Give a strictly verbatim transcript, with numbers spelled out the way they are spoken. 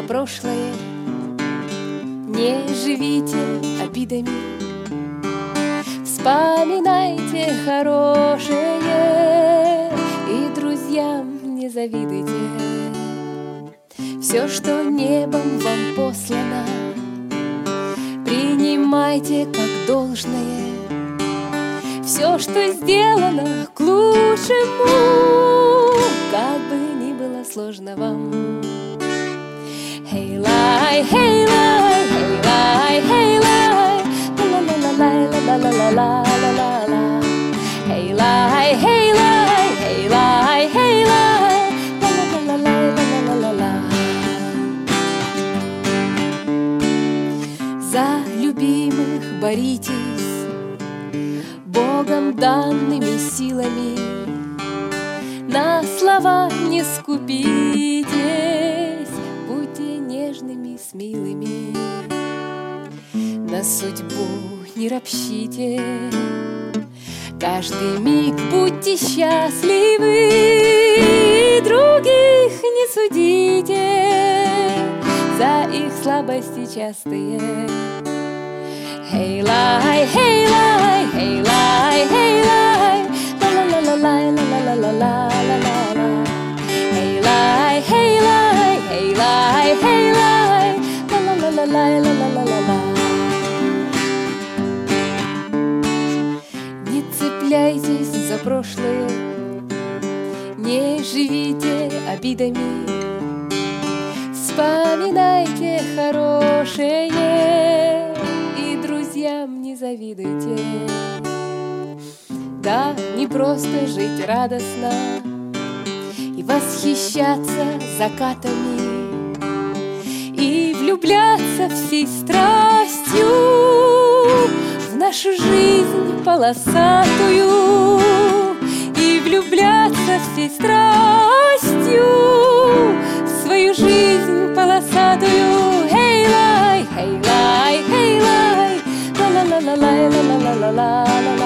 прошлое, не живите обидами, вспоминайте хорошее и друзьям не завидуйте. Все, что небом вам послано, принимайте как должное. Все, что сделано к лучшему, как бы ни было сложно вам. Hey lie, hey lie, hey lie, hey lie, la la la la la la la la la la la. Hey lie, hey lie, hey lie, hey lie, la la la la la la la la. За любимых боритесь Богом данными силами, на слова не скупитесь, будьте нежными с милыми, на судьбу не ропщите, каждый миг будьте счастливы, других не судите за их слабости частые. Hey lie, hey lie, hey lie, hey lie, la la la la la la la la la la. Hey lie, hey lie, hey lie, hey lie, la la la la la la la la la. Не цепляйтесь за прошлое, не живите обидами, вспоминайте хорошее, друзьям не завидуйте. Да, не просто жить радостно и восхищаться закатами, и влюбляться всей страстью в нашу жизнь полосатую, и влюбляться всей страстью в свою жизнь полосатую. Hey lie, hey lie, hey lie, la la la la la la la la la la.